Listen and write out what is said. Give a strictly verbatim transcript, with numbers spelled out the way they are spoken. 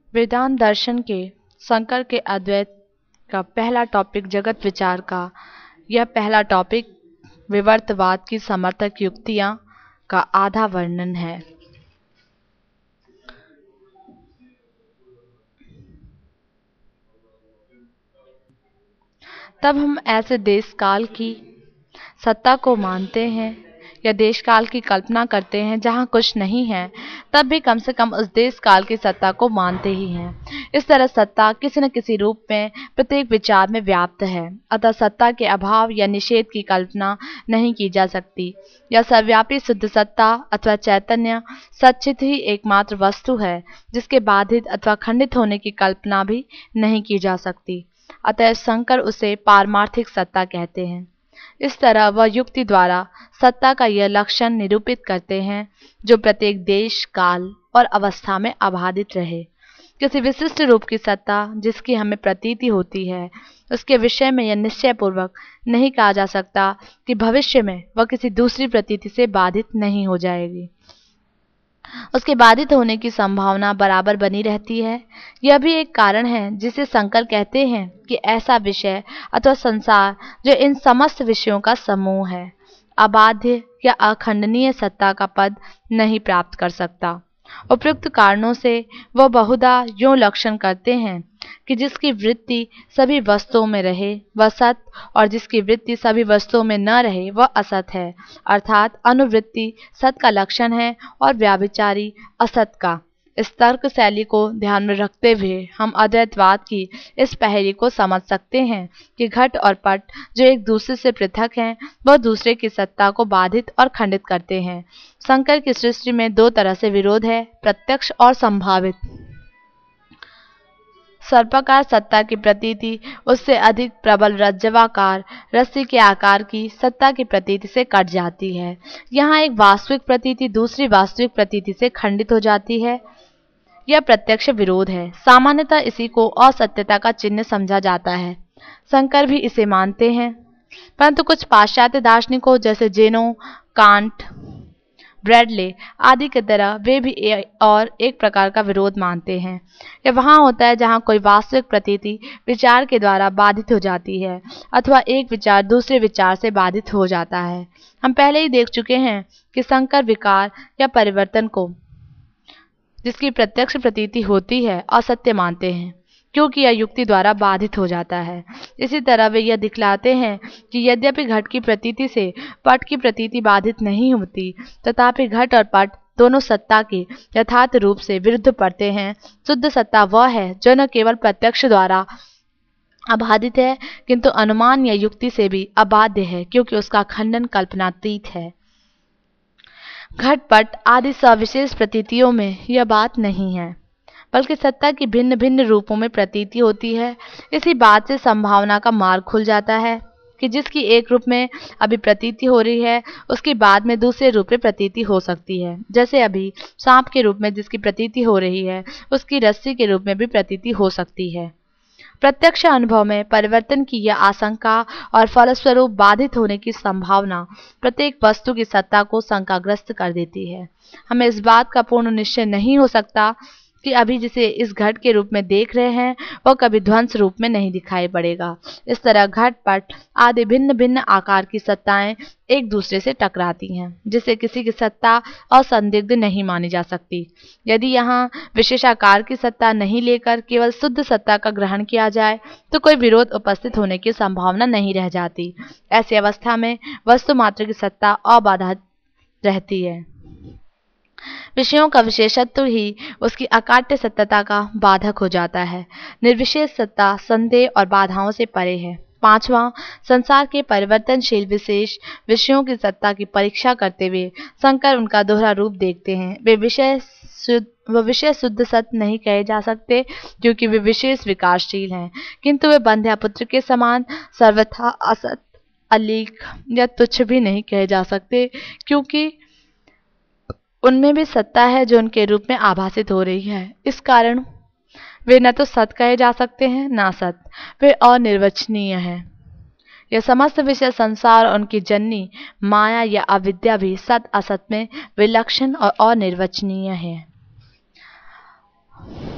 वेदांत दर्शन के शंकर के अद्वैत का पहला टॉपिक जगत विचार का यह पहला टॉपिक विवर्तवाद की समर्थक युक्तियां का आधा वर्णन है। तब हम ऐसे देश काल की सत्ता को मानते हैं या देश काल की कल्पना करते हैं जहाँ कुछ नहीं है, तब भी कम से कम उस देश काल की सत्ता को मानते ही हैं। इस तरह सत्ता किसी न किसी रूप में प्रत्येक विचार में व्याप्त है, अतः सत्ता के अभाव या निषेध की कल्पना नहीं की जा सकती। यह सर्वव्यापी शुद्ध सत्ता अथवा चैतन्य सच्चित ही एकमात्र वस्तु है जिसके बाधित अथवा खंडित होने की कल्पना भी नहीं की जा सकती। अतः शंकर उसे पारमार्थिक सत्ता कहते हैं। इस तरह वह युक्ति द्वारा सत्ता का यह लक्षण निरूपित करते हैं जो प्रत्येक देश, काल और अवस्था में अबाधित रहे। किसी विशिष्ट रूप की सत्ता जिसकी हमें प्रतीति होती है, उसके विषय में यह निश्चय पूर्वक नहीं कहा जा सकता कि भविष्य में वह किसी दूसरी प्रतीति से बाधित नहीं हो जाएगी। उसके बाधित होने की संभावना बराबर बनी रहती है। यह भी एक कारण है जिसे शंकर कहते हैं कि ऐसा विषय अथवा संसार जो इन समस्त विषयों का समूह है, अबाध्य या अखंडनीय सत्ता का पद नहीं प्राप्त कर सकता। उपयुक्त कारणों से वह बहुधा यों लक्षण करते हैं कि जिसकी वृत्ति सभी वस्तुओं में रहे वह सत, और जिसकी वृत्ति सभी वस्तुओं में न रहे वह असत है। अर्थात अनुवृत्ति सत का लक्षण है और व्याभिचारी असत का। इस तर्क शैली को ध्यान में रखते हुए हम अद्वैतवाद की इस पहेली को समझ सकते हैं कि घट और पट जो एक दूसरे से पृथक हैं, वह दूसरे की सत्ता को बाधित और खंडित करते हैं। शंकर की सृष्टि में दो तरह से विरोध है, प्रत्यक्ष और संभावित। सर्पाकार सत्ता की प्रतीति उससे अधिक प्रबल रज्जवाकार रस्सी के आकार की सत्ता की प्रतीति से कट जाती है। यहाँ एक वास्तविक प्रतीति दूसरी वास्तविक प्रतीति से खंडित हो जाती है। यह प्रत्यक्ष विरोध है। सामान्यतः इसी को असत्यता का चिन्ह समझा जाता है। शंकर भी इसे मानते हैं, परंतु कुछ पाश्चात्य दार्शनिकों जैसे जेनो, कांट, ब्रैडले आदि की तरह वे भी ए, और एक प्रकार का विरोध मानते हैं। यह वहाँ होता है जहाँ कोई वास्तविक प्रतीति विचार के द्वारा बाधित हो जाती है अथवा एक विचार दूसरे विचार से बाधित हो जाता है। हम पहले ही देख चुके हैं कि शंकर विकार या परिवर्तन को, जिसकी प्रत्यक्ष प्रतीति होती है, असत्य मानते हैं क्योंकि यह युक्ति द्वारा बाधित हो जाता है। इसी तरह वे यह दिखलाते हैं कि यद्यपि घट की प्रतीति से पट की प्रतीति बाधित नहीं होती, तथापि घट और पट दोनों सत्ता के यथार्थ रूप से विरुद्ध पड़ते हैं। शुद्ध सत्ता वह है जो न केवल प्रत्यक्ष द्वारा अबाधित है, किंतु अनुमान या युक्ति से भी अबाध्य है, क्योंकि उसका खंडन कल्पनातीत है। घटपट आदि सविशेष प्रतीतियों में यह बात नहीं है, बल्कि सत्ता की भिन्न भिन्न रूपों में प्रतीति होती है। इसी बात से संभावना का मार्ग खुल जाता है कि जिसकी एक रूप में अभी प्रतीति हो रही है, उसकी बाद में दूसरे रूप में प्रतीति हो सकती है। जैसे अभी सांप के रूप में जिसकी प्रतीति हो रही है, उसकी रस्सी के रूप में भी प्रतीति हो सकती है। प्रत्यक्ष अनुभव में परिवर्तन की यह आशंका और फलस्वरूप बाधित होने की संभावना प्रत्येक वस्तु की सत्ता को शंकाग्रस्त कर देती है। हमें इस बात का पूर्ण निश्चय नहीं हो सकता कि अभी जिसे इस घट के रूप में देख रहे हैं वह कभी ध्वंस रूप में नहीं दिखाई पड़ेगा। इस तरह घट, पट आदि भिन्न भिन्न आकार की सत्ताएं एक दूसरे से टकराती हैं, जिससे किसी की सत्ता असंदिग्ध नहीं मानी जा सकती। यदि यहाँ विशेषाकार की सत्ता नहीं लेकर केवल शुद्ध सत्ता का ग्रहण किया जाए तो कोई विरोध उपस्थित होने की संभावना नहीं रह जाती। ऐसी अवस्था में वस्तु मात्र की सत्ता अबाधित रहती है। विषयों का विशेषत्व ही उसकी अकाट्य सत्यता का बाधक हो जाता है। निर्विशेष सत्ता संदेह और बाधाओं से परे है। पांचवा, संसार के परिवर्तनशील विशेष विषयों की सत्ता की परीक्षा करते हुए शंकर उनका दोहरा रूप देखते हैं। वे विषय शुद्ध वह विषय शुद्ध सत्य नहीं कहे जा सकते क्योंकि वे विशेष विकासशील हैं, किंतु वे बंध्या पुत्र के समान सर्वथा असत, अलीक या तुच्छ भी नहीं कहे जा सकते, क्योंकि उनमें भी सत्ता है जो उनके रूप में आभासित हो रही है। इस कारण वे न तो सत कहे जा सकते हैं न असत, वे अनिर्वचनीय हैं। यह समस्त विषय संसार और उनकी जननी माया या अविद्या भी सत असत में विलक्षण और अनिर्वचनीय है।